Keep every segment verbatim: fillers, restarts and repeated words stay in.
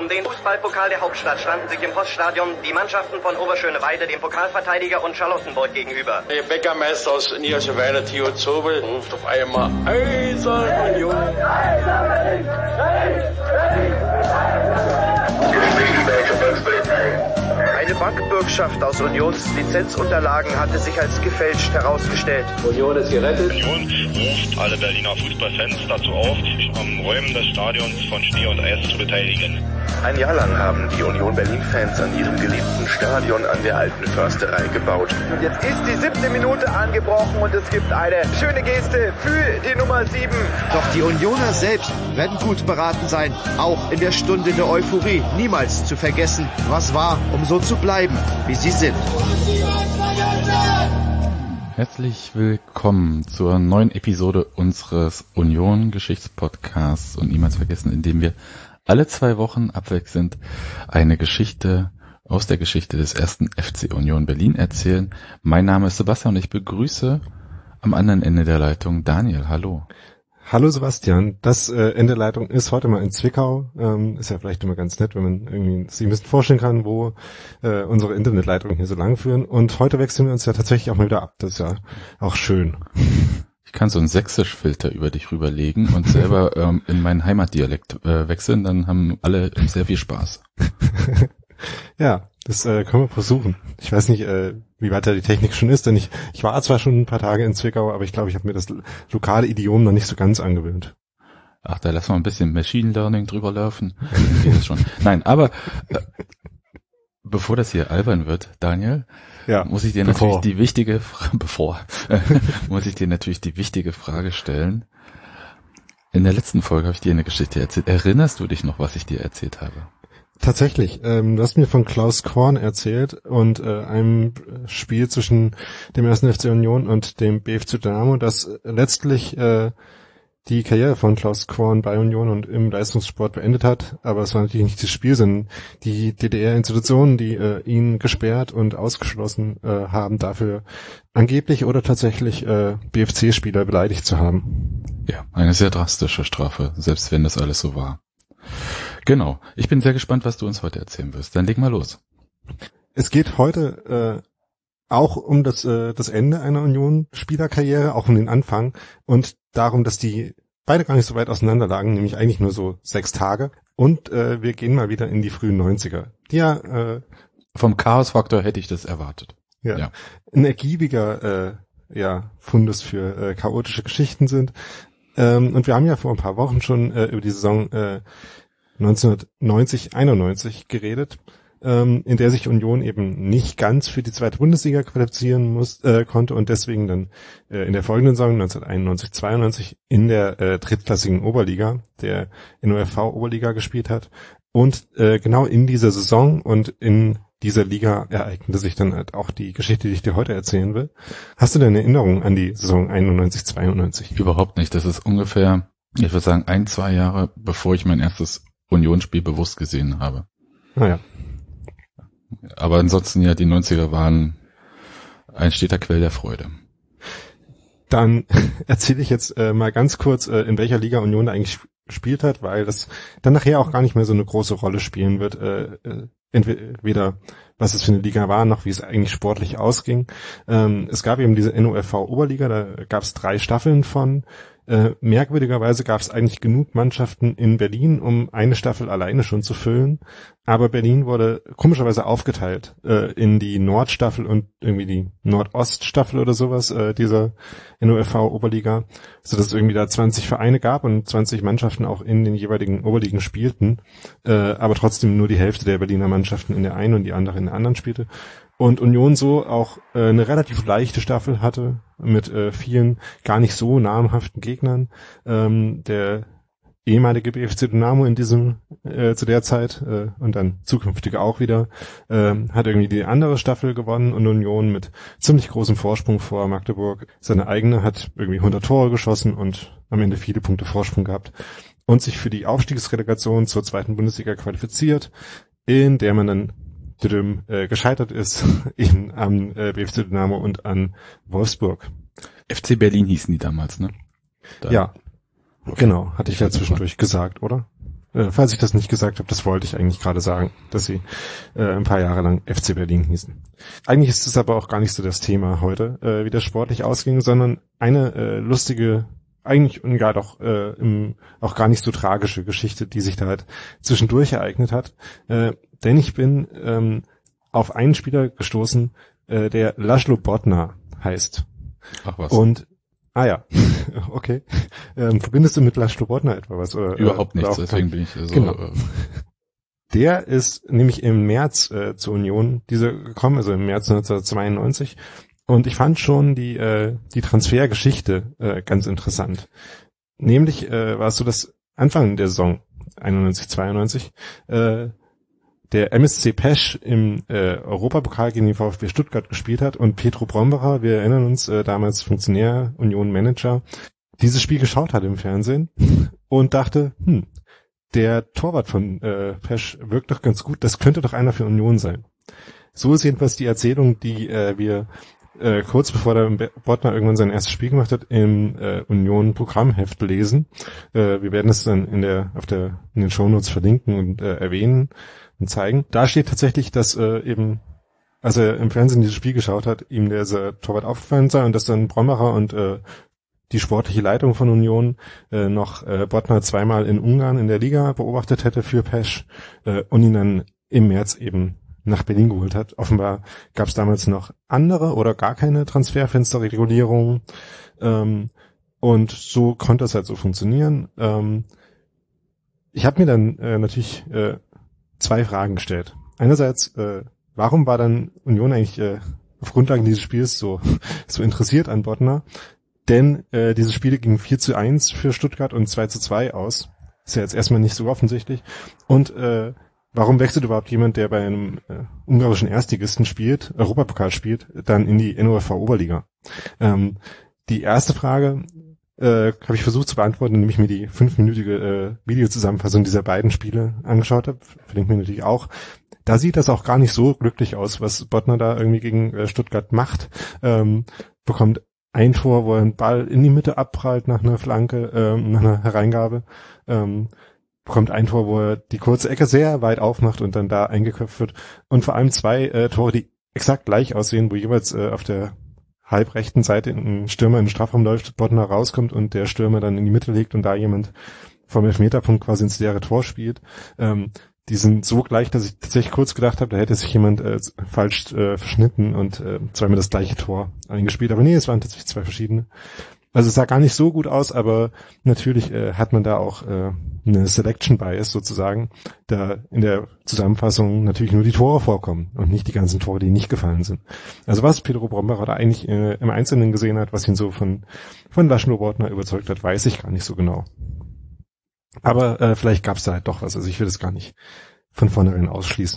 Um den Fußballpokal der Hauptstadt standen sich im Poststadion die Mannschaften von Oberschöneweide, dem Pokalverteidiger, und Charlottenburg gegenüber. Der Bäckermeister aus Niederschöneweide, Theo Zobel, ruft auf einmal Eisern Union. Eine Bankbürgschaft aus Unions Lizenzunterlagen hatte sich als gefälscht herausgestellt. Union ist gerettet. Union ruft alle Berliner Fußballfans dazu auf, sich am Räumen des Stadions von Schnee und Eis zu beteiligen. Ein Jahr lang haben die Union Berlin-Fans an ihrem geliebten Stadion an der Alten Försterei gebaut. Und jetzt ist die siebte Minute angebrochen und es gibt eine schöne Geste für die Nummer sieben. Doch die Unioner selbst werden gut beraten sein, auch in der Stunde der Euphorie niemals zu vergessen, was war, um so zu bleiben, wie sie sind. Herzlich willkommen zur neuen Episode unseres Union-Geschichtspodcasts und niemals vergessen, in dem wir alle zwei Wochen abwechselnd eine Geschichte aus der Geschichte des ersten F C Union Berlin erzählen. Mein Name ist Sebastian und ich begrüße am anderen Ende der Leitung Daniel. Hallo. Hallo Sebastian, das äh, Ende der Leitung ist heute mal in Zwickau. Ähm, ist ja vielleicht immer ganz nett, wenn man irgendwie sich ein bisschen vorstellen kann, wo äh, unsere Internetleitungen hier so lang führen. Und heute wechseln wir uns ja tatsächlich auch mal wieder ab. Das ist ja auch schön. Ich kann so einen Sächsisch-Filter über dich rüberlegen und selber ähm, in meinen Heimatdialekt äh, wechseln, dann haben alle sehr viel Spaß. Ja, das äh, können wir versuchen. Ich weiß nicht, äh, wie weit da die Technik schon ist, denn ich, ich war zwar schon ein paar Tage in Zwickau, aber ich glaube, ich habe mir das lokale Idiom noch nicht so ganz angewöhnt. Ach, da lassen wir ein bisschen Machine Learning drüber laufen. Dann geht es schon. Nein, aber äh, bevor das hier albern wird, Daniel, ja, muss ich dir bevor. natürlich die wichtige Frage, bevor, äh, muss ich dir natürlich die wichtige Frage stellen. In der letzten Folge habe ich dir eine Geschichte erzählt. Erinnerst du dich noch, was ich dir erzählt habe? Tatsächlich. Ähm, du hast mir von Klaus Korn erzählt und äh, einem Spiel zwischen dem ersten F C Union und dem B F C Dynamo, das letztlich äh, die Karriere von Klaus Korn bei Union und im Leistungssport beendet hat. Aber es war natürlich nicht das Spiel, sondern die D D R-Institutionen, die äh, ihn gesperrt und ausgeschlossen äh, haben, dafür angeblich oder tatsächlich äh, B F C-Spieler beleidigt zu haben. Ja, eine sehr drastische Strafe, selbst wenn das alles so war. Genau. Ich bin sehr gespannt, was du uns heute erzählen wirst. Dann leg mal los. Es geht heute äh, auch um das äh, das Ende einer Union-Spielerkarriere, auch um den Anfang und darum, dass die beide gar nicht so weit auseinander lagen, nämlich eigentlich nur so sechs Tage. Und äh, wir gehen mal wieder in die frühen neunziger. Die ja äh, vom Chaos-Faktor hätte ich das erwartet. Ja, ja. Ein ergiebiger äh, ja, Fundus für äh, chaotische Geschichten sind. Ähm, und wir haben ja vor ein paar Wochen schon äh, über die Saison äh, neunzehnhundertneunzig einundneunzig geredet, ähm, in der sich Union eben nicht ganz für die zweite Bundesliga qualifizieren muss, äh, konnte und deswegen dann äh, in der folgenden Saison neunzehnhunderteinundneunzig zweiundneunzig in der äh, drittklassigen Oberliga, der N O F V Oberliga gespielt hat. Und äh, genau in dieser Saison und in dieser Liga ereignete sich dann halt auch die Geschichte, die ich dir heute erzählen will. Hast du denn Erinnerung an die Saison einundneunzig zweiundneunzig? Überhaupt nicht. Das ist ungefähr, ich würde sagen, ein, zwei Jahre, bevor ich mein erstes Unionsspiel bewusst gesehen habe. Naja. Aber ansonsten ja, die neunziger waren ein steter Quell der Freude. Dann erzähle ich jetzt äh, mal ganz kurz, äh, in welcher Liga Union da eigentlich gespielt hat, weil das dann nachher auch gar nicht mehr so eine große Rolle spielen wird. Äh, äh, entweder was es für eine Liga war, noch wie es eigentlich sportlich ausging. Ähm, es gab eben diese N O F V Oberliga, da gab es drei Staffeln von. Äh, merkwürdigerweise gab es eigentlich genug Mannschaften in Berlin, um eine Staffel alleine schon zu füllen. Aber Berlin wurde komischerweise aufgeteilt äh, in die Nordstaffel und irgendwie die Nordoststaffel oder sowas äh, dieser N O F V Oberliga, sodass es irgendwie da zwanzig Vereine gab und zwanzig Mannschaften auch in den jeweiligen Oberligen spielten, äh, aber trotzdem nur die Hälfte der Berliner Mannschaften in der einen und die andere in der anderen spielte. Und Union so auch äh, eine relativ leichte Staffel hatte mit äh, vielen gar nicht so namhaften Gegnern. Ähm, der ehemalige B F C Dynamo in diesem äh, zu der Zeit äh, und dann zukünftige auch wieder äh, hat irgendwie die andere Staffel gewonnen und Union mit ziemlich großem Vorsprung vor Magdeburg. Seine eigene hat irgendwie hundert Tore geschossen und am Ende viele Punkte Vorsprung gehabt und sich für die Aufstiegsrelegation zur zweiten Bundesliga qualifiziert, in der man dann Äh, gescheitert ist in, am äh, B F C Dynamo und an Wolfsburg. F C Berlin hießen die damals, ne? Da. Ja, okay. Genau, hatte ich ja zwischendurch gesagt, oder? Äh, falls ich das nicht gesagt habe, das wollte ich eigentlich gerade sagen, dass sie äh, ein paar Jahre lang F C Berlin hießen. Eigentlich ist es aber auch gar nicht so das Thema heute, äh, wie das sportlich ausging, sondern eine äh, lustige, eigentlich und gar doch äh, im, auch gar nicht so tragische Geschichte, die sich da halt zwischendurch ereignet hat. Äh, denn ich bin ähm, auf einen Spieler gestoßen, äh, der Laszlo Bodnar heißt. Ach was. Und Ah ja, okay. Ähm, verbindest du mit Laszlo Bodnar etwa was? Oder, Überhaupt äh, nichts, oder deswegen bin ich so... Genau. Äh, Der ist nämlich im März äh, zur Union diese gekommen, also im März neunzehnhundertzweiundneunzig. Und ich fand schon die äh, die Transfergeschichte äh, ganz interessant. Nämlich äh, war es so, dass Anfang der Saison einundneunzig, zweiundneunzig äh, der M S C Pesch im äh, Europapokal gegen den VfB Stuttgart gespielt hat und Petro Brombacher, wir erinnern uns, äh, damals Funktionär, Union-Manager, dieses Spiel geschaut hat im Fernsehen und dachte, hm, der Torwart von äh, Pesch wirkt doch ganz gut, das könnte doch einer für Union sein. So ist jedenfalls die Erzählung, die äh, wir äh, kurz bevor der Bodnar irgendwann sein erstes Spiel gemacht hat, im äh, Union-Programmheft lesen. Äh, wir werden es dann in der auf der in den Shownotes verlinken und äh, erwähnen und zeigen. Da steht tatsächlich, dass äh, eben, als er im Fernsehen dieses Spiel geschaut hat, ihm der Torwart aufgefallen sei und dass dann Brombacher und äh, die sportliche Leitung von Union äh, noch äh, Bodnar zweimal in Ungarn in der Liga beobachtet hätte für Pesch äh, und ihn dann im März eben nach Berlin geholt hat. Offenbar gab es damals noch andere oder gar keine Transferfensterregulierung ähm, und so konnte es halt so funktionieren. Ähm, ich habe mir dann äh, natürlich äh, zwei Fragen gestellt. Einerseits, äh, warum war dann Union eigentlich äh, auf Grundlage dieses Spiels so so interessiert an Bodnar? Denn äh, diese Spiele gingen vier zu eins für Stuttgart und zwei zu zwei aus. Ist ja jetzt erstmal nicht so offensichtlich. Und äh, warum wechselt überhaupt jemand, der bei einem äh, ungarischen Erstligisten spielt, Europapokal spielt, dann in die N O F V-Oberliga? Ähm, die erste Frage äh, habe ich versucht zu beantworten, indem ich mir die fünfminütige äh, Videozusammenfassung dieser beiden Spiele angeschaut habe. Verlinkt mir natürlich auch. Da sieht das auch gar nicht so glücklich aus, was Bodnar da irgendwie gegen äh, Stuttgart macht. Ähm, bekommt ein Tor, wo er einen Ball in die Mitte abprallt nach einer Flanke, ähm, nach einer Hereingabe. Ähm, bekommt ein Tor, wo er die kurze Ecke sehr weit aufmacht und dann da eingeköpft wird. Und vor allem zwei äh, Tore, die exakt gleich aussehen, wo jeweils äh, auf der halbrechten Seite ein Stürmer in den Strafraum läuft, Bodnar rauskommt und der Stürmer dann in die Mitte legt und da jemand vom Elfmeterpunkt quasi ins leere Tor spielt. Ähm, die sind so gleich, dass ich tatsächlich kurz gedacht habe, da hätte sich jemand äh, falsch äh, verschnitten und äh, zweimal das gleiche Tor eingespielt. Aber nee, es waren tatsächlich zwei verschiedene. Also es sah gar nicht so gut aus, aber natürlich äh, hat man da auch äh, eine Selection Bias sozusagen, da in der Zusammenfassung natürlich nur die Tore vorkommen und nicht die ganzen Tore, die nicht gefallen sind. Also was Petro Brombacher da eigentlich äh, im Einzelnen gesehen hat, was ihn so von von Laszlo Bodnar überzeugt hat, weiß ich gar nicht so genau. Aber äh, vielleicht gab es da halt doch was. Also ich will das gar nicht von vornherein ausschließen.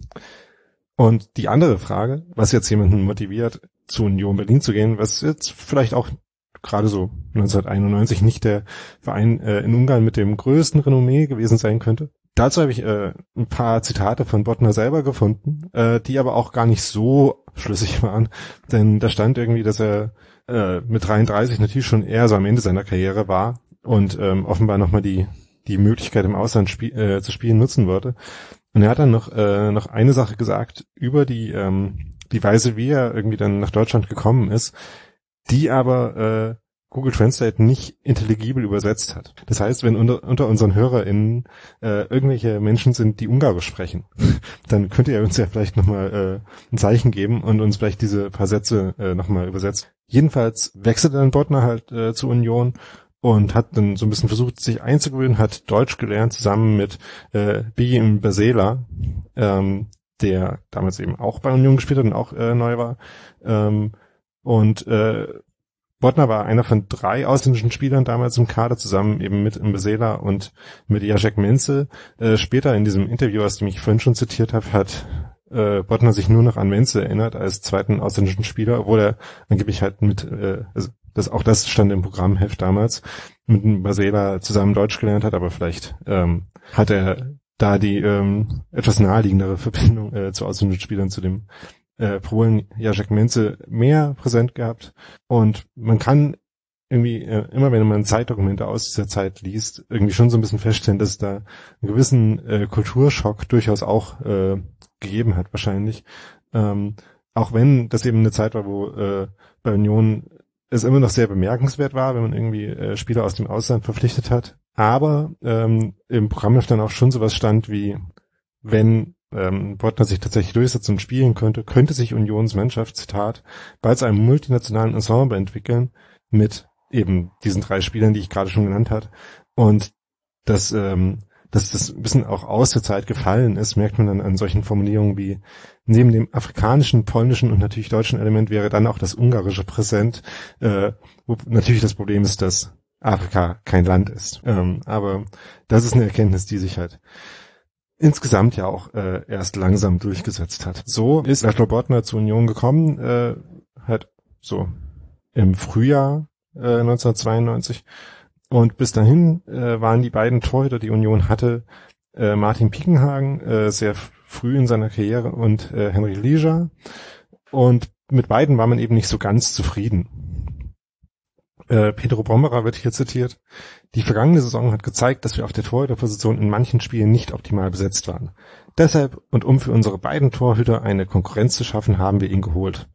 Und die andere Frage, was jetzt jemanden motiviert, zu Union Berlin zu gehen, was jetzt vielleicht auch gerade so neunzehnhunderteinundneunzig nicht der Verein äh, in Ungarn mit dem größten Renommee gewesen sein könnte. Dazu habe ich äh, ein paar Zitate von Bodnar selber gefunden, äh, die aber auch gar nicht so schlüssig waren. Denn da stand irgendwie, dass er äh, mit dreiunddreißig natürlich schon eher so am Ende seiner Karriere war und ähm, offenbar nochmal die die Möglichkeit im Ausland spie- äh, zu spielen nutzen wollte. Und er hat dann noch äh, noch eine Sache gesagt über die ähm, die Weise, wie er irgendwie dann nach Deutschland gekommen ist, die aber äh, Google Translate nicht intelligibel übersetzt hat. Das heißt, wenn unter, unter unseren HörerInnen äh, irgendwelche Menschen sind, die Ungarisch sprechen, dann könnt ihr uns ja vielleicht nochmal äh, ein Zeichen geben und uns vielleicht diese paar Sätze äh, nochmal übersetzen. Jedenfalls wechselte dann Bodnar halt äh, zur Union und hat dann so ein bisschen versucht, sich einzugewöhnen, hat Deutsch gelernt, zusammen mit äh, Bigim Basela, ähm, der damals eben auch bei Union gespielt hat und auch äh, neu war. Ähm, und äh, Bodnar war einer von drei ausländischen Spielern damals im Kader, zusammen eben mit Mbesela und mit Jacek Menzel. Äh, später in diesem Interview, aus dem ich vorhin schon zitiert habe, hat äh, Bodnar sich nur noch an Menzel erinnert als zweiten ausländischen Spieler, obwohl er angeblich halt mit, äh, also das, auch das stand im Programmheft damals, mit Mbesela zusammen Deutsch gelernt hat, aber vielleicht ähm, hat er da die ähm, etwas naheliegendere Verbindung äh, zu ausländischen Spielern, zu dem äh, Polen Jacek Menzel mehr präsent gehabt. Und man kann irgendwie, äh, immer wenn man Zeitdokumente aus dieser Zeit liest, irgendwie schon so ein bisschen feststellen, dass es da einen gewissen äh, Kulturschock durchaus auch äh, gegeben hat wahrscheinlich. Ähm, auch wenn das eben eine Zeit war, wo äh, bei Union es immer noch sehr bemerkenswert war, wenn man irgendwie äh, Spieler aus dem Ausland verpflichtet hat. Aber ähm, im Programmheft dann auch schon sowas stand wie, wenn ähm, Bodner sich tatsächlich durchsetzen und spielen könnte, könnte sich Unions Mannschaft, Zitat, bald zu einem multinationalen Ensemble entwickeln mit eben diesen drei Spielern, die ich gerade schon genannt habe. Und dass, ähm, dass das ein bisschen auch aus der Zeit gefallen ist, merkt man dann an solchen Formulierungen wie, neben dem afrikanischen, polnischen und natürlich deutschen Element wäre dann auch das ungarische präsent, äh, wo natürlich das Problem ist, dass Afrika kein Land ist. Ähm, aber das ist eine Erkenntnis, die sich halt insgesamt ja auch äh, erst langsam durchgesetzt hat. So ist Laszlo Bodner zur Union gekommen, äh, halt so im Frühjahr äh, neunzehnhundertzweiundneunzig, und bis dahin äh, waren die beiden Torhüter, die Union hatte, äh, Martin Piekenhagen, äh, sehr früh in seiner Karriere, und äh, Henry Leisure, und mit beiden war man eben nicht so ganz zufrieden. Äh, Pedro Bromberer wird hier zitiert: Die vergangene Saison hat gezeigt, dass wir auf der Torhüterposition in manchen Spielen nicht optimal besetzt waren. Deshalb und um für unsere beiden Torhüter eine Konkurrenz zu schaffen, haben wir ihn geholt.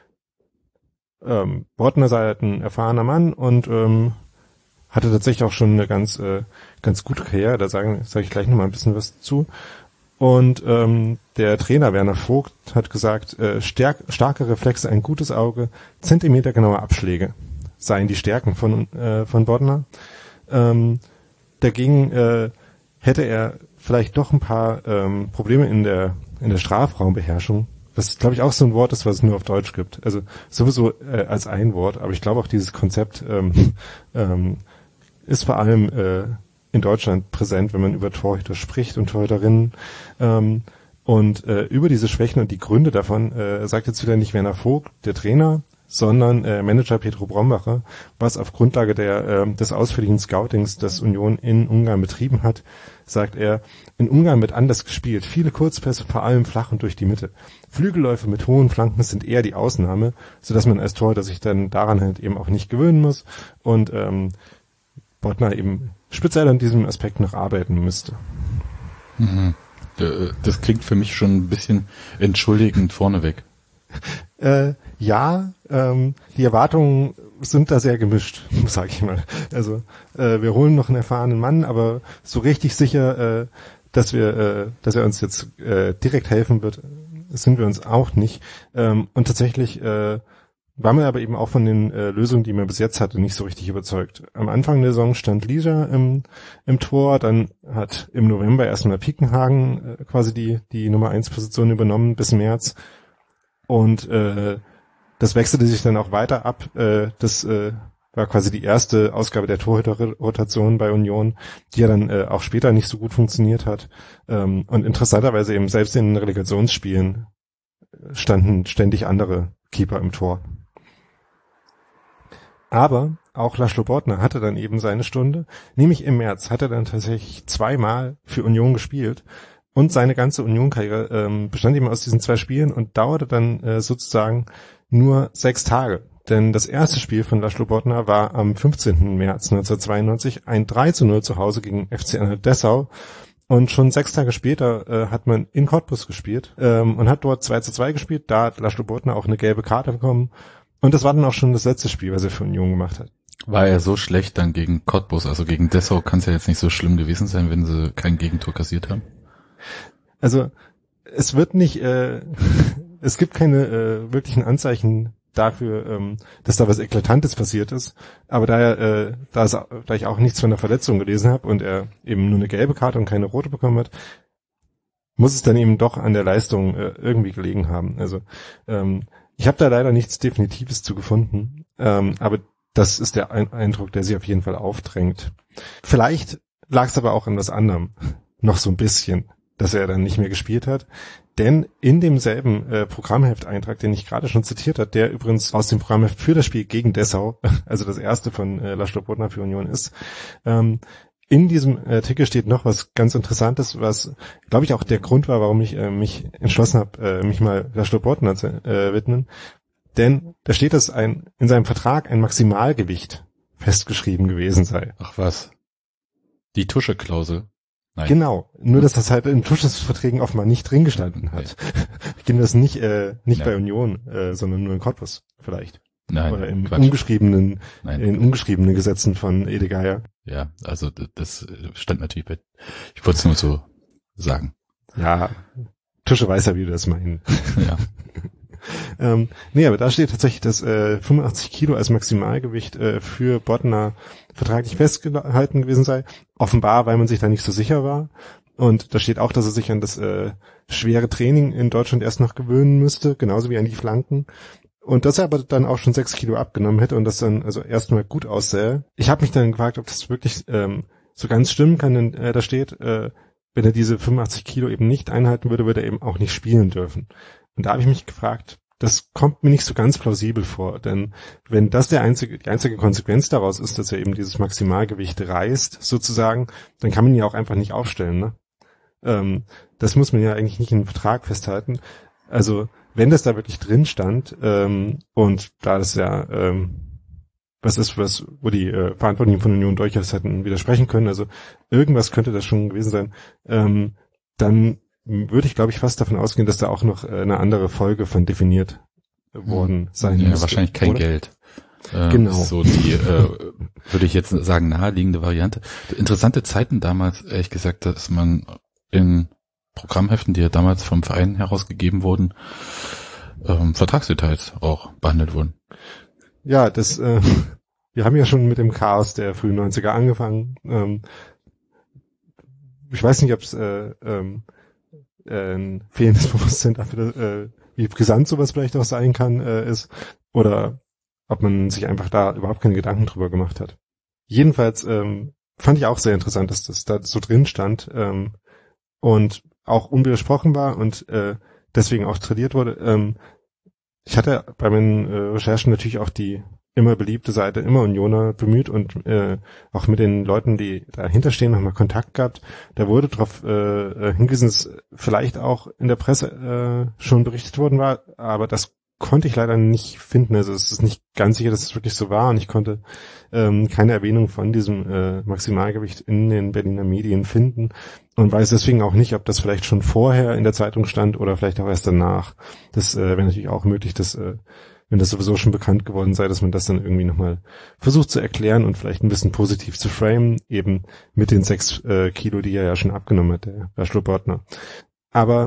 Ähm, Bodner sei halt ein erfahrener Mann und ähm, hatte tatsächlich auch schon eine ganz äh, ganz gute Karriere, da sage sag ich gleich nochmal ein bisschen was zu. Und ähm, der Trainer Werner Vogt hat gesagt, äh, stärk, starke Reflexe, ein gutes Auge, zentimetergenaue Abschläge seien die Stärken von äh, von Bodner. Ähm, dagegen äh, hätte er vielleicht doch ein paar ähm, Probleme in der in der Strafraumbeherrschung, was glaube ich auch so ein Wort ist, was es nur auf Deutsch gibt. Also sowieso äh, als ein Wort, aber ich glaube auch dieses Konzept ähm, ähm, ist vor allem äh, in Deutschland präsent, wenn man über Torhüter spricht und Torhüterinnen. Ähm, und äh, über diese Schwächen und die Gründe davon äh, sagt jetzt wieder nicht Werner Vogt, der Trainer, sondern äh, Manager Pedro Brombacher, was auf Grundlage der äh, des ausführlichen Scoutings, das Union in Ungarn betrieben hat, sagt er: In Ungarn wird anders gespielt, viele Kurzpässe, vor allem flach und durch die Mitte. Flügelläufe mit hohen Flanken sind eher die Ausnahme, sodass man als Torhüter sich dann daran halt eben auch nicht gewöhnen muss und ähm, Bodner eben speziell an diesem Aspekt noch arbeiten müsste. Mhm. Das klingt für mich schon ein bisschen entschuldigend vorneweg. Äh, ja, ähm, die Erwartungen sind da sehr gemischt, sag ich mal. Also äh, wir holen noch einen erfahrenen Mann, aber so richtig sicher, äh, dass wir, äh, dass er uns jetzt äh, direkt helfen wird, sind wir uns auch nicht. Ähm, und tatsächlich äh, war mir aber eben auch von den äh, Lösungen, die man bis jetzt hatte, nicht so richtig überzeugt. Am Anfang der Saison stand Leisure im, im Tor, dann hat im November erstmal Piekenhagen äh, quasi die die Nummer eins Position übernommen bis März. Und äh, das wechselte sich dann auch weiter ab. Äh, das äh, war quasi die erste Ausgabe der Torhüterrotation bei Union, die ja dann äh, auch später nicht so gut funktioniert hat. Ähm, und interessanterweise eben selbst in Relegationsspielen standen ständig andere Keeper im Tor. Aber auch Laszlo Bodner hatte dann eben seine Stunde. Nämlich im März hat er dann tatsächlich zweimal für Union gespielt. Und seine ganze Union-Karriere ähm, bestand eben aus diesen zwei Spielen und dauerte dann äh, sozusagen nur sechs Tage. Denn das erste Spiel von Laszlo Bodner war am fünfzehnten März neunzehnhundertzweiundneunzig ein drei zu null zu Hause gegen F C Anhalt Dessau. Und schon sechs Tage später äh, hat man in Cottbus gespielt ähm, und hat dort zwei zu zwei gespielt. Da hat Laszlo Bodner auch eine gelbe Karte bekommen. Und das war dann auch schon das letzte Spiel, was er für Union gemacht hat. War er so schlecht dann gegen Cottbus? Also gegen Dessau kann es ja jetzt nicht so schlimm gewesen sein, wenn sie kein Gegentor kassiert haben. Also es wird nicht, äh, es gibt keine äh, wirklichen Anzeichen dafür, ähm, dass da was Eklatantes passiert ist. Aber da er, äh, da, es, da ich auch nichts von der Verletzung gelesen habe und er eben nur eine gelbe Karte und keine rote bekommen hat, muss es dann eben doch an der Leistung äh, irgendwie gelegen haben. Also ähm, ich habe da leider nichts Definitives zu gefunden, ähm, aber das ist der Eindruck, der sich auf jeden Fall aufdrängt. Vielleicht lag es aber auch an was anderem, noch so ein bisschen, dass er dann nicht mehr gespielt hat. Denn in demselben äh, Programmhefteintrag, den ich gerade schon zitiert habe, der übrigens aus dem Programmheft für das Spiel gegen Dessau, also das erste von äh, Laszlo Bodner für Union ist, ähm, in diesem Artikel steht noch was ganz Interessantes, was, glaube ich, auch der Grund war, warum ich äh, mich entschlossen habe, äh, mich mal Laszlo Bodner zu äh, widmen. Denn da steht, dass ein in seinem Vertrag ein Maximalgewicht festgeschrieben gewesen sei. Ach was. Die Tuscheklausel. Nein. Genau, nur dass das halt in Tuschesverträgen offenbar nicht drin gestanden hat. Ich kenne das nicht, äh, nicht Nein. bei Union, äh, sondern nur in Cottbus vielleicht. Nein. Oder in Quatsch. ungeschriebenen, Nein. in ungeschriebenen Gesetzen von Ede Geier. Ja, also d- das stand natürlich bei, ich wollte es nur so sagen. Ja, Tusche weiß ja, wie du das meinst. Ja. ähm, nee, aber da steht tatsächlich, dass äh, fünfundachtzig Kilo als Maximalgewicht äh, für Bodnar vertraglich festgehalten gewesen sei. Offenbar, weil man sich da nicht so sicher war. Und da steht auch, dass er sich an das äh, schwere Training in Deutschland erst noch gewöhnen müsste, genauso wie an die Flanken. Und dass er aber dann auch schon sechs Kilo abgenommen hätte und das dann also erstmal gut aussähe. Ich habe mich dann gefragt, ob das wirklich ähm, so ganz stimmen kann, denn äh, da steht, äh, wenn er diese fünfundachtzig Kilo eben nicht einhalten würde, würde er eben auch nicht spielen dürfen. Und da habe ich mich gefragt, das kommt mir nicht so ganz plausibel vor, denn wenn das der einzige, die einzige Konsequenz daraus ist, dass er eben dieses Maximalgewicht reißt, sozusagen, dann kann man ihn ja auch einfach nicht aufstellen, ne? Ähm, das muss man ja eigentlich nicht in einem Vertrag festhalten. Also, wenn das da wirklich drin stand, ähm, und da das ja, ähm, was ist, was, wo die äh, Verantwortlichen von Union durchaus hätten widersprechen können, also irgendwas könnte das schon gewesen sein, ähm, dann würde ich, glaube ich, fast davon ausgehen, dass da auch noch äh, eine andere Folge von definiert worden sein Ja, müsste, wahrscheinlich kein oder? Geld. Äh, Genau. So die, äh, würde ich jetzt sagen, naheliegende Variante. Interessante Zeiten damals, ehrlich gesagt, dass man in Programmheften, die ja damals vom Verein herausgegeben wurden, ähm, Vertragsdetails auch behandelt wurden. Ja, das, äh, wir haben ja schon mit dem Chaos der frühen neunziger angefangen. Ähm, ich weiß nicht, ob es äh, ähm, äh, ein fehlendes Bewusstsein dafür, äh, wie brisant sowas vielleicht auch sein kann, äh, ist, oder ob man sich einfach da überhaupt keine Gedanken drüber gemacht hat. Jedenfalls ähm, fand ich auch sehr interessant, dass das da so drin stand ähm, und auch unwidersprochen war und äh, deswegen auch tradiert wurde. Ähm, ich hatte bei meinen äh, Recherchen natürlich auch die immer beliebte Seite, immer Unioner bemüht und äh, auch mit den Leuten, die dahinter stehen, nochmal Kontakt gehabt. Da wurde darauf äh, hingewiesen, dass vielleicht auch in der Presse äh, schon berichtet worden war, aber das konnte ich leider nicht finden. Also es ist nicht ganz sicher, dass es wirklich so war und ich konnte ähm, keine Erwähnung von diesem äh, Maximalgewicht in den Berliner Medien finden und weiß deswegen auch nicht, ob das vielleicht schon vorher in der Zeitung stand oder vielleicht auch erst danach. Das äh, wäre natürlich auch möglich, dass äh, wenn das sowieso schon bekannt geworden sei, dass man das dann irgendwie nochmal versucht zu erklären und vielleicht ein bisschen positiv zu framen, eben mit den sechs äh, Kilo, die er ja schon abgenommen hat, der Laszlo Bodnar. Aber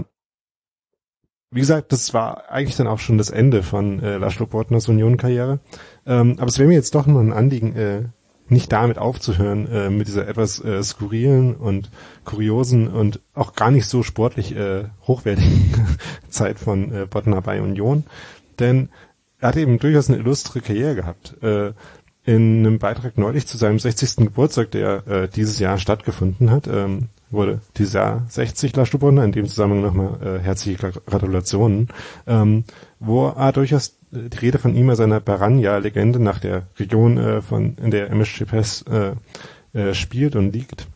wie gesagt, das war eigentlich dann auch schon das Ende von äh, Laszlo Bodnars Union-Karriere. Ähm, aber es wäre mir jetzt doch noch ein Anliegen, äh, nicht damit aufzuhören, äh, mit dieser etwas äh, skurrilen und kuriosen und auch gar nicht so sportlich äh, hochwertigen Zeit von äh, Bodnar bei Union. Denn er hat eben durchaus eine illustre Karriere gehabt. Äh, in einem Beitrag neulich zu seinem sechzigsten Geburtstag, der äh, dieses Jahr stattgefunden hat, ähm, wurde dieses Jahr sechzig, Laszlo Bodnar, in dem Zusammenhang nochmal äh, herzliche Gratulationen, ähm, wo er durchaus äh, die Rede von ihm als seiner Baranja-Legende nach der Region, äh, von in der M S G Pes äh, äh, spielt und liegt.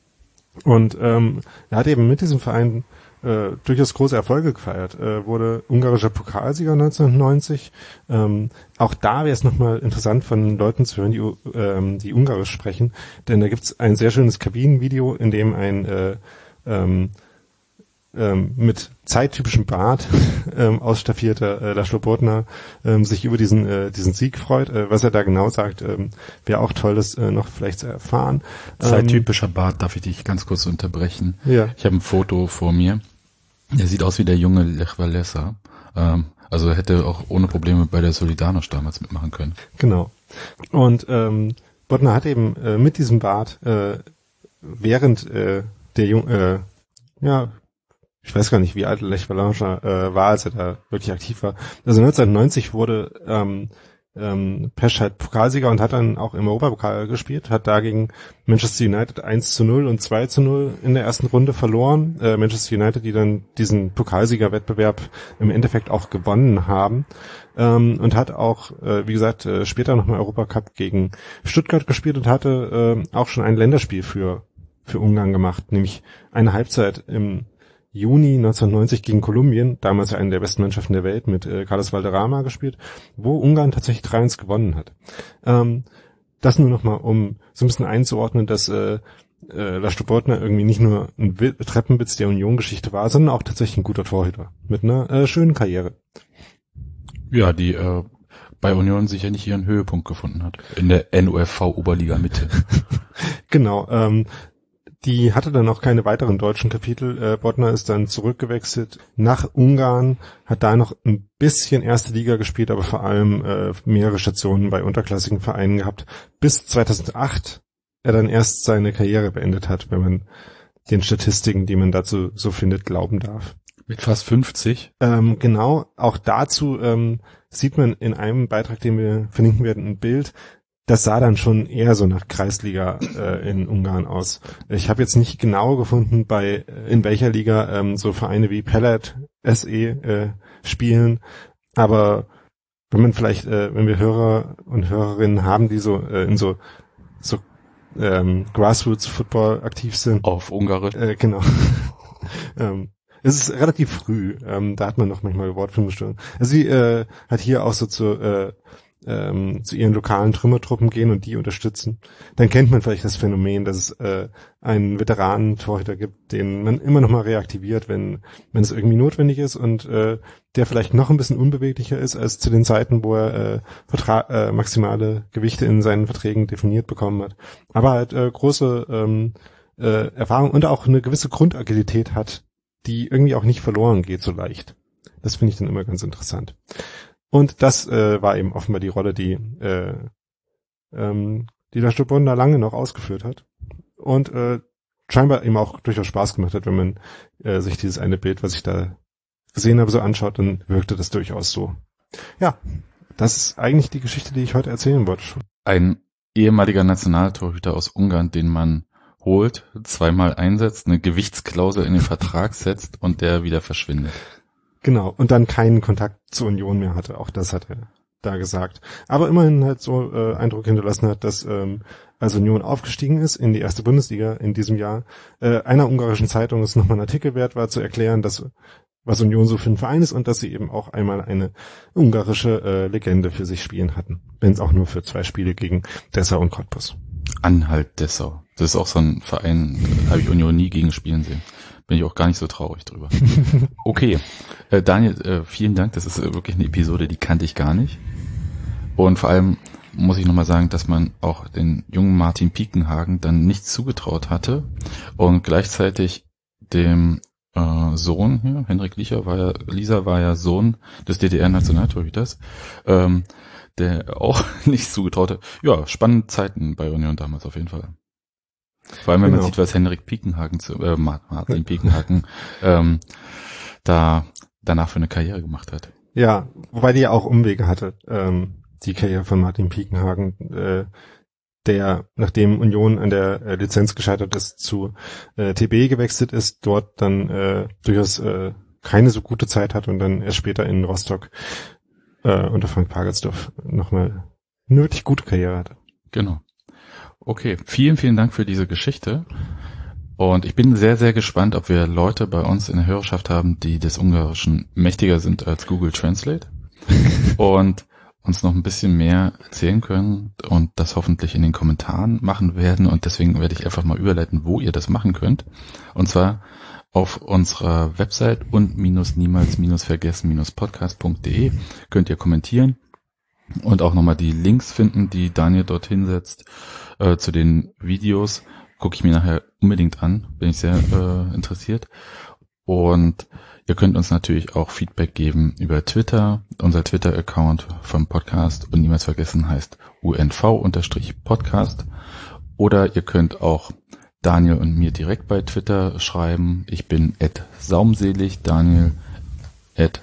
Und ähm, er hat eben mit diesem Verein äh, durchaus große Erfolge gefeiert, äh, wurde ungarischer Pokalsieger neunzehnhundertneunzig. Ähm, auch da wäre es nochmal interessant von Leuten zu hören, die, ähm, die Ungarisch sprechen, denn da gibt's ein sehr schönes Kabinenvideo, in dem ein äh, ähm, ähm, mit zeittypischem Bart ähm, ausstaffierter äh, Laszlo Bodnar ähm, sich über diesen äh, diesen Sieg freut. Äh, was er da genau sagt, ähm, wäre auch toll, das äh, noch vielleicht zu erfahren. Zeittypischer Bart, darf ich dich ganz kurz unterbrechen? Ja. Ich habe ein Foto vor mir. Der sieht aus wie der junge Lech Walesa. Ähm, also er hätte auch ohne Probleme bei der Solidarność damals mitmachen können. Genau. Und ähm, Bodnar hat eben äh, mit diesem Bart äh, während äh, der Jung äh, ja ich weiß gar nicht, wie alt Lech Walesa äh, war, als er da wirklich aktiv war. Also neunzehnhundertneunzig wurde ähm, ähm, Pes halt Pokalsieger und hat dann auch im Europapokal gespielt, hat dagegen Manchester United eins zu null und zwei zu null in der ersten Runde verloren. Äh, Manchester United, die dann diesen Pokalsiegerwettbewerb im Endeffekt auch gewonnen haben. Ähm, und hat auch, äh, wie gesagt, äh, später nochmal Europacup gegen Stuttgart gespielt und hatte äh, auch schon ein Länderspiel für für Ungarn gemacht, nämlich eine Halbzeit im Juni neunzehnhundertneunzig gegen Kolumbien, damals eine der besten Mannschaften der Welt, mit äh, Carlos Valderrama gespielt, wo Ungarn tatsächlich drei eins gewonnen hat. Ähm, das nur nochmal, um so ein bisschen einzuordnen, dass äh, äh, Laszlo Bodnar irgendwie nicht nur ein Treppenwitz der Union-Geschichte war, sondern auch tatsächlich ein guter Torhüter mit einer äh, schönen Karriere. Ja, die äh, bei Union sicher nicht ihren Höhepunkt gefunden hat. In der N O F V-Oberliga Mitte. Genau, ähm, die hatte dann auch keine weiteren deutschen Kapitel. Äh, Bodnar ist dann zurückgewechselt nach Ungarn, hat da noch ein bisschen erste Liga gespielt, aber vor allem äh, mehrere Stationen bei unterklassigen Vereinen gehabt, bis zweitausendacht er dann erst seine Karriere beendet hat, wenn man den Statistiken, die man dazu so findet, glauben darf. Mit fast fünfzig? Ähm, genau, auch dazu ähm, sieht man in einem Beitrag, den wir verlinken werden, ein Bild. Das sah dann schon eher so nach Kreisliga äh, in Ungarn aus. Ich habe jetzt nicht genau gefunden, bei in welcher Liga ähm, so Vereine wie Pellet S E äh, spielen, aber wenn man vielleicht, äh, wenn wir Hörer und Hörerinnen haben, die so äh, in so so ähm, Grassroots-Football aktiv sind. Auf Ungarisch. Äh, genau. ähm, es ist relativ früh, ähm, da hat man noch manchmal Wortfindungsstörungen. Also sie äh, hat hier auch so zu, äh, ähm, zu ihren lokalen Trümmertruppen gehen und die unterstützen. Dann kennt man vielleicht das Phänomen, dass es äh, einen Veteranen-Torhüter gibt, den man immer noch mal reaktiviert, wenn wenn es irgendwie notwendig ist und äh, der vielleicht noch ein bisschen unbeweglicher ist als zu den Zeiten, wo er äh, Vertra- äh, maximale Gewichte in seinen Verträgen definiert bekommen hat. Aber halt äh, große ähm, äh, Erfahrung und auch eine gewisse Grundagilität hat, die irgendwie auch nicht verloren geht so leicht. Das finde ich dann immer ganz interessant. Und das äh, war eben offenbar die Rolle, die äh, ähm, die Laszlo Bodnar lange noch ausgeführt hat und äh, scheinbar eben auch durchaus Spaß gemacht hat, wenn man äh, sich dieses eine Bild, was ich da gesehen habe, so anschaut, dann wirkte das durchaus so. Ja, das ist eigentlich die Geschichte, die ich heute erzählen wollte schon. Ein ehemaliger Nationaltorhüter aus Ungarn, den man holt, zweimal einsetzt, eine Gewichtsklausel in den Vertrag setzt und der wieder verschwindet. Genau, und dann keinen Kontakt zur Union mehr hatte. Auch das hat er da gesagt. Aber immerhin halt so äh, Eindruck hinterlassen hat, dass ähm, als Union aufgestiegen ist in die erste Bundesliga in diesem Jahr, äh, einer ungarischen Zeitung es nochmal ein Artikel wert war, zu erklären, dass was Union so für ein Verein ist und dass sie eben auch einmal eine ungarische äh, Legende für sich spielen hatten. Wenn es auch nur für zwei Spiele gegen Dessau und Cottbus. Anhalt Dessau. Das ist auch so ein Verein, da habe ich Union nie gegen spielen sehen. Bin ich auch gar nicht so traurig drüber. Okay, äh, Daniel, äh, vielen Dank. Das ist äh, wirklich eine Episode, die kannte ich gar nicht. Und vor allem muss ich nochmal sagen, dass man auch den jungen Martin Piekenhagen dann nichts zugetraut hatte und gleichzeitig dem äh, Sohn, ja, Henrik Lieser war ja, Lieser war ja Sohn des D D R-Nationaltorhüters, ähm, der auch nichts zugetraute. Ja, spannende Zeiten bei Union damals auf jeden Fall. Vor allem, wenn genau. man sieht, was Henrik Piekenhagen, zu, äh, Martin Piekenhagen, ähm, da danach für eine Karriere gemacht hat. Ja, wobei die ja auch Umwege hatte, ähm, die Karriere von Martin Piekenhagen, äh, der, nachdem Union an der äh, Lizenz gescheitert ist, zu äh, T B gewechselt ist, dort dann äh, durchaus äh, keine so gute Zeit hat und dann erst später in Rostock äh, unter Frank Pagelsdorf nochmal eine wirklich gute Karriere hatte. Genau. Okay, vielen, vielen Dank für diese Geschichte. Und ich bin sehr, sehr gespannt, ob wir Leute bei uns in der Hörerschaft haben, die des Ungarischen mächtiger sind als Google Translate und uns noch ein bisschen mehr erzählen können und das hoffentlich in den Kommentaren machen werden. Und deswegen werde ich einfach mal überleiten, wo ihr das machen könnt. Und zwar auf unserer Website und minus niemals minus vergessen minus podcast punkt de könnt ihr kommentieren und auch nochmal die Links finden, die Daniel dorthin setzt. Äh, zu den Videos gucke ich mir nachher unbedingt an, bin ich sehr äh, interessiert. Und ihr könnt uns natürlich auch Feedback geben über Twitter. Unser Twitter-Account vom Podcast und niemals vergessen heißt U N V-Podcast. Oder ihr könnt auch Daniel und mir direkt bei Twitter schreiben. Ich bin at saumselig, Daniel at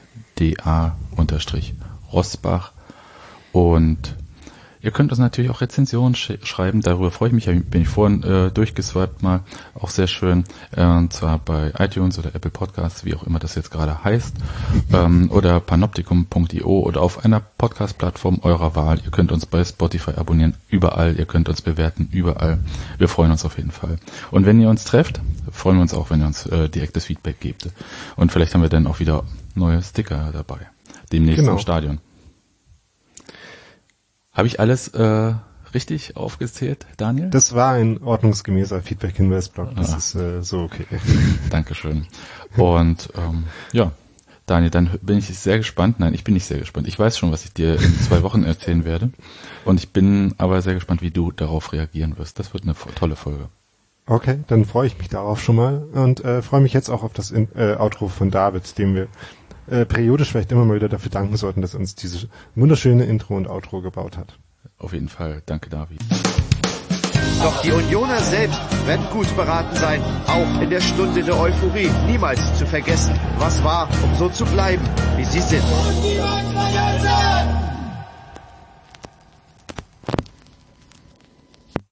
da-rosbach. Und ihr könnt uns natürlich auch Rezensionen sch- schreiben, darüber freue ich mich, bin ich vorhin äh, durchgeswiped mal, auch sehr schön, äh, und zwar bei iTunes oder Apple Podcasts, wie auch immer das jetzt gerade heißt, ähm, oder panoptikum punkt io oder auf einer Podcast-Plattform eurer Wahl. Ihr könnt uns bei Spotify abonnieren, überall, ihr könnt uns bewerten, überall. Wir freuen uns auf jeden Fall. Und wenn ihr uns trefft, freuen wir uns auch, wenn ihr uns äh, direktes Feedback gebt. Und vielleicht haben wir dann auch wieder neue Sticker dabei, demnächst genau. Im Stadion. Habe ich alles äh, richtig aufgezählt, Daniel? Das war ein ordnungsgemäßer Feedback-Hinweis-Blog. Das ah. ist äh, so okay. Dankeschön. Und ähm, ja, Daniel, dann bin ich sehr gespannt. Nein, ich bin nicht sehr gespannt. Ich weiß schon, was ich dir in zwei Wochen erzählen werde. Und ich bin aber sehr gespannt, wie du darauf reagieren wirst. Das wird eine tolle Folge. Okay, dann freue ich mich darauf schon mal und äh, freue mich jetzt auch auf das in, äh, Outro von David, dem wir äh, periodisch vielleicht immer mal wieder dafür danken sollten, dass er uns diese wunderschöne Intro und Outro gebaut hat. Auf jeden Fall. Danke, David. Doch die Unioner selbst werden gut beraten sein, auch in der Stunde der Euphorie niemals zu vergessen, was war, um so zu bleiben, wie sie sind.